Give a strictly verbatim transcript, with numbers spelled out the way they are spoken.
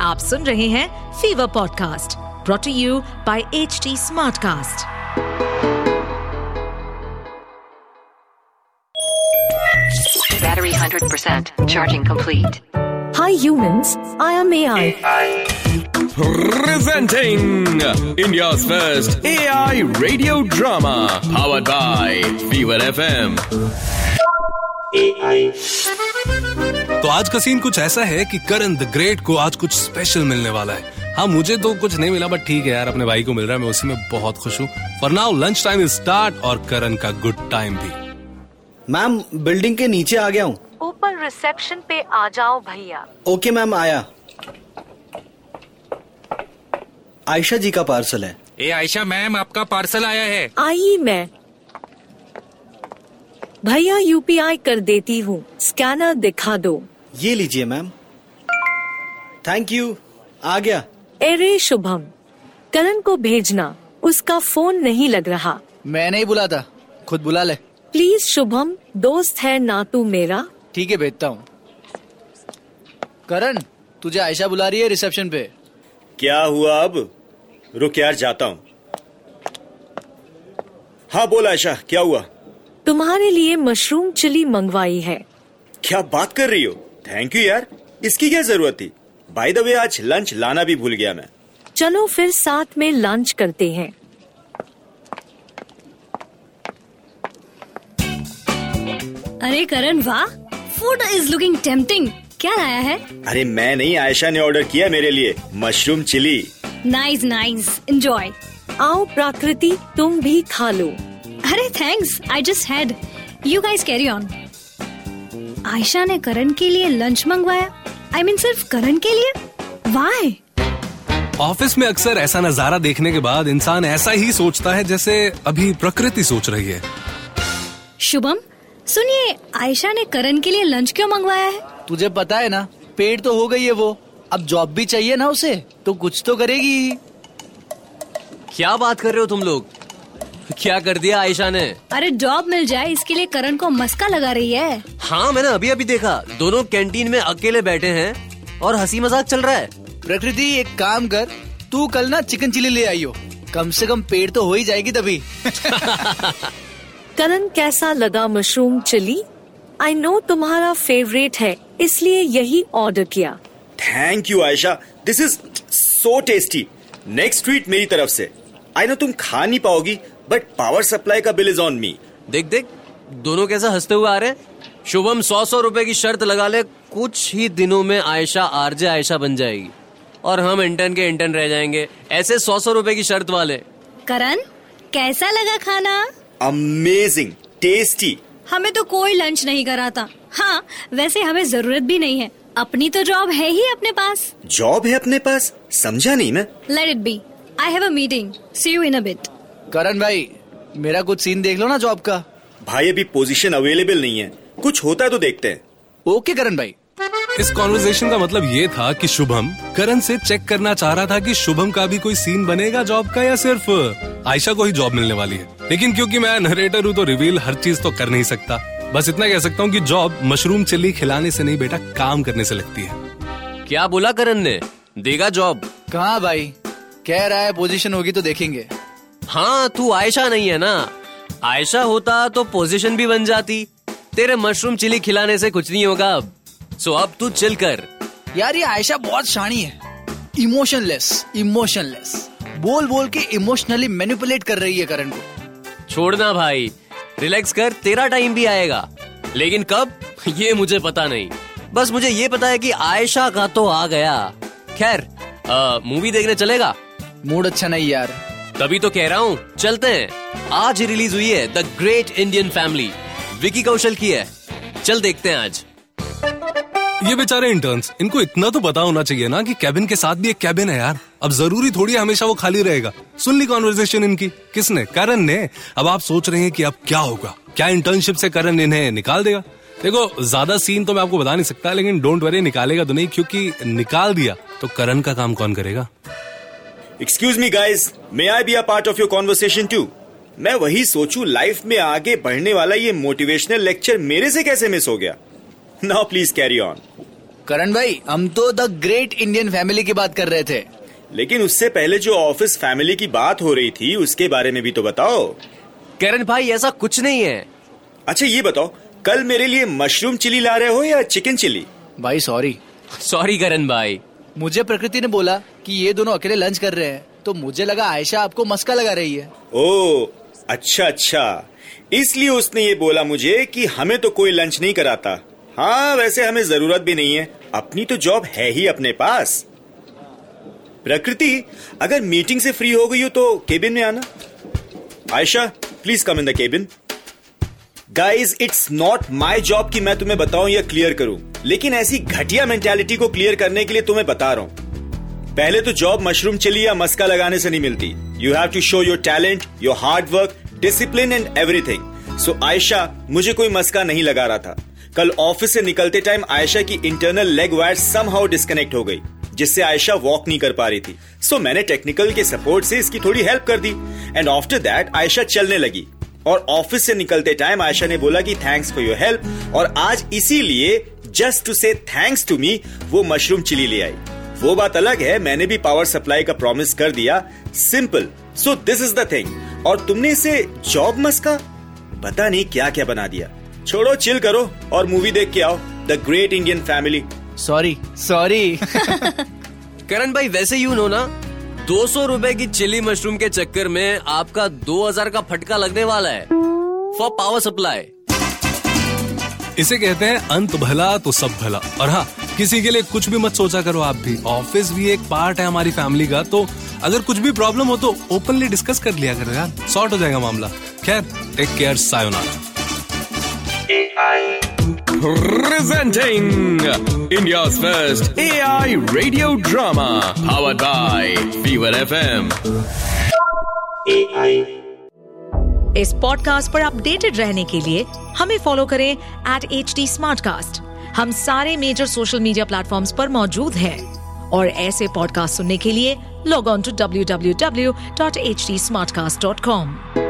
आप सुन रहे हैं Fever podcast brought to you by H T SmartCast. Battery one hundred percent. Charging complete. Hi humans, I am A I. Presenting India's first A I radio drama powered by Fever F M. A I. तो आज का scene कुछ ऐसा है कि करण the great को आज कुछ स्पेशल मिलने वाला है। हाँ, मुझे तो कुछ नहीं मिला बट ठीक है यार, अपने भाई को मिल रहा है, मैं उसी में बहुत खुश हूँ। For now lunch time is start और करण का गुड टाइम भी। मैम, बिल्डिंग के नीचे आ गया हूँ। ऊपर रिसेप्शन पे आ जाओ भैया। ओके मैम, आया। आयशा जी का पार्सल है। ए आयशा मैम, आपका पार्सल आया है। आई मैं भैया यूपीआई कर देती हूँ, स्कैनर दिखा दो। ये लीजिए मैम। थैंक यू, आ गया। अरे शुभम, करण को भेजना, उसका फोन नहीं लग रहा। मैं नहीं बुला था, खुद बुला ले। प्लीज शुभम, दोस्त है ना तू मेरा। ठीक है, भेजता हूँ। करण, तुझे आयशा बुला रही है रिसेप्शन पे। क्या हुआ अब? रुक यार, जाता हूँ। हाँ बोल आयशा, क्या हुआ? तुम्हारे लिए मशरूम चिली मंगवाई है। क्या बात कर रही हो? थैंक यू यार, इसकी क्या जरूरत थी? बाय द वे, आज लंच लाना भी भूल गया मैं। चलो फिर साथ में लंच करते हैं। अरे करण, वाह, फूड इज लुकिंग टेम्पटिंग। क्या लाया है? अरे मैं नहीं, आयशा ने ऑर्डर किया मेरे लिए mushroom chilli. Nice nice, enjoy. आओ प्राकृति, तुम भी खा लो। अरे thanks, I just had. You guys carry on. Ayesha ने करण के लिए लंच मंगवाया। आई I मीन mean, सिर्फ करण के लिए? व्हाई? ऑफिस में अक्सर ऐसा नजारा देखने के बाद इंसान ऐसा ही सोचता है जैसे अभी प्रकृति सोच रही है। शुभम, सुनिए, आयशा ने करण के लिए लंच क्यों मंगवाया है? तुझे पता है ना, पेड तो हो गई है वो, अब जॉब भी चाहिए ना उसे, तो कुछ तो करेगी। क्या बात कर रहे हो तुम लोग? क्या कर दिया आयशा ने? अरे जॉब मिल जाए इसके लिए करण को मस्का लगा रही है। हाँ, मैंने अभी अभी देखा, दोनों कैंटीन में अकेले बैठे हैं और हंसी मजाक चल रहा है। प्रकृति, एक काम कर, तू कल ना चिकन चिली ले आई हो, कम से कम पेट तो हो ही जाएगी तभी। करण, कैसा लगा मशरूम चिली? आई नो तुम्हारा फेवरेट है, इसलिए यही ऑर्डर किया। Thank you Ayesha, this is so tasty. Next treat मेरी तरफ से। आई नो तुम खा नहीं पाओगी, बट पावर सप्लाई का बिल इज ऑन मी। देख देख, दोनों कैसा हंसते हुए आ रहे हैं। शुभम, सौ सौ रुपए की शर्त लगा ले, कुछ ही दिनों में आयशा आरजे आयशा बन जाएगी और हम इंटर्न के इंटर्न रह जाएंगे, ऐसे सौ सौ रुपए की शर्त वाले। करण, कैसा लगा खाना? Amazing, tasty. हमें तो कोई लंच नहीं करा था। हाँ, वैसे हमें जरूरत भी नहीं है, अपनी तो जॉब है ही अपने पास। जॉब है अपने पास? समझा नहीं मैं। Let it be, I have a meeting, see you in a bit. Karan भाई, मेरा कुछ सीन देख लो ना जॉब का। भाई अभी पोजीशन अवेलेबल नहीं है, कुछ होता है तो देखते हैं। ओके करण भाई। इस कॉन्वर्सेशन का मतलब ये था कि शुभम करण से चेक करना चाह रहा था कि शुभम का भी कोई सीन बनेगा जॉब का या सिर्फ आयशा को ही जॉब मिलने वाली है। लेकिन क्योंकि मैं नरेटर हूँ तो रिवील हर चीज तो कर नहीं सकता। बस इतना कह सकता हूँ कि जॉब मशरूम चिल्ली खिलाने से नहीं बेटा, काम करने से लगती है। क्या बोला करण ने? देगा जॉब? कहाँ भाई, कह रहा है पोजीशन होगी तो देखेंगे। हाँ, तू आयशा नहीं है ना, आयशा होता तो पोजीशन भी बन जाती। तेरे मशरूम चिली खिलाने से कुछ नहीं होगा अब, सो अब तू चिल कर। यार ये आयशा बहुत शानी है, इमोशनलेस इमोशनलेस बोल बोल के इमोशनली मैनिपुलेट कर रही है करण को। छोड़ना भाई, रिलैक्स कर, तेरा टाइम भी आएगा, लेकिन कब ये मुझे पता नहीं। बस मुझे ये पता है कि आयशा का तो आ गया। खैर, मूवी देखने चलेगा? मूड अच्छा नहीं यार। तभी तो कह रहा हूँ, चलते हैं। आज रिलीज हुई है the great Indian family, Vicky Kaushal की है। चल देखते हैं आज। ये बेचारे इंटर्न्स, इनको इतना तो पता होना चाहिए ना कि कैबिन के साथ भी एक कैबिन है यार। अब जरूरी थोड़ी हमेशा वो खाली रहेगा। सुन ली कॉन्वर्सेशन इनकी? किसने? करण ने। अब आप सोच रहे हैं कि अब क्या होगा, क्या इंटर्नशिप से करण इन्हें निकाल देगा? देखो, ज्यादा सीन तो मैं आपको बता नहीं सकता, लेकिन डोंट वरी, निकालेगा तो नहीं, क्योंकि निकाल दिया तो करण का काम कौन करेगा? Excuse me guys, may I be a part of your conversation too? मैं वही सोचूं, लाइफ में आगे बढ़ने वाला ये मोटिवेशनल लेक्चर मेरे से कैसे मिस हो गया? Now please carry on. Karan भाई, हम तो द ग्रेट इंडियन फैमिली की बात कर रहे थे। लेकिन उससे पहले जो ऑफिस फैमिली की बात हो रही थी उसके बारे में भी तो बताओ। करण भाई, ऐसा कुछ नहीं है। अच्छा ये बताओ, कल मेरे लिए मशरूम चिली ला रहे हो या चिकन चिली? भाई सॉरी। सॉरी करण भाई। मुझे प्रकृति ने बोला कि ये दोनों अकेले लंच कर रहे हैं, तो मुझे लगा आयशा आपको मस्का लगा रही है। ओ अच्छा अच्छा, इसलिए उसने ये बोला मुझे कि हमें तो कोई लंच नहीं कराता। हाँ वैसे हमें जरूरत भी नहीं है, अपनी तो जॉब है ही अपने पास। प्रकृति, अगर मीटिंग से फ्री हो गई हो तो केबिन में आना। Ayesha please come in the cabin. Guys, it's not my job कि मैं तुम्हें बताऊं या क्लियर करूं, लेकिन ऐसी घटिया मेंटालिटी को क्लियर करने के लिए तुम्हें बता रहा हूं। पहले तो जॉब मशरूम चिली या मस्का लगाने से नहीं मिलती। You have to show your talent, your hard work, discipline and everything. So Ayesha, मुझे कोई मस्का नहीं लगा रहा था। कल ऑफिस से निकलते टाइम आयशा की internal leg wire somehow disconnect हो गई, जिससे आयशा वॉक नहीं कर पा रही थी। सो so, मैंने टेक्निकल के सपोर्ट से इसकी थोड़ी हेल्प कर दी एंड आफ्टर दैट आयशा चलने लगी। और ऑफिस से निकलते टाइम आयशा ने बोला कि थैंक्स फॉर योर हेल्प, और आज इसीलिए just to say thanks to me वो मशरूम चिली ले आई। वो बात अलग है, मैंने भी पावर सप्लाई का प्रॉमिस कर दिया। Simple. So this is the thing. और तुमने इसे जॉब मस्का पता नहीं क्या क्या बना दिया। छोड़ो, चिल करो और मूवी देख के आओ, the great Indian family. Sorry sorry. Karan भाई, वैसे यू नो ना, दो सौ रुपए की चिली मशरूम के चक्कर में आपका दो हजार का फटका लगने वाला है फॉर पावर सप्लाई। इसे कहते हैं अंत भला तो सब भला। और हाँ, किसी के लिए कुछ भी मत सोचा करो आप भी। ऑफिस भी एक पार्ट है हमारी फैमिली का, तो अगर कुछ भी प्रॉब्लम हो तो ओपनली डिस्कस कर लिया करो यार, सॉर्ट हो जाएगा मामला। खैर, टेक केयर, सायोनारा। Presenting India's first A I radio drama, powered by Fever F M. इस पॉडकास्ट पर अपडेटेड रहने के लिए हमें फॉलो करें एट एच टी स्मार्टकास्ट। हम सारे मेजर सोशल मीडिया प्लेटफॉर्म्स पर मौजूद हैं और ऐसे पॉडकास्ट सुनने के लिए log on to W W W dot H T SmartCast dot com.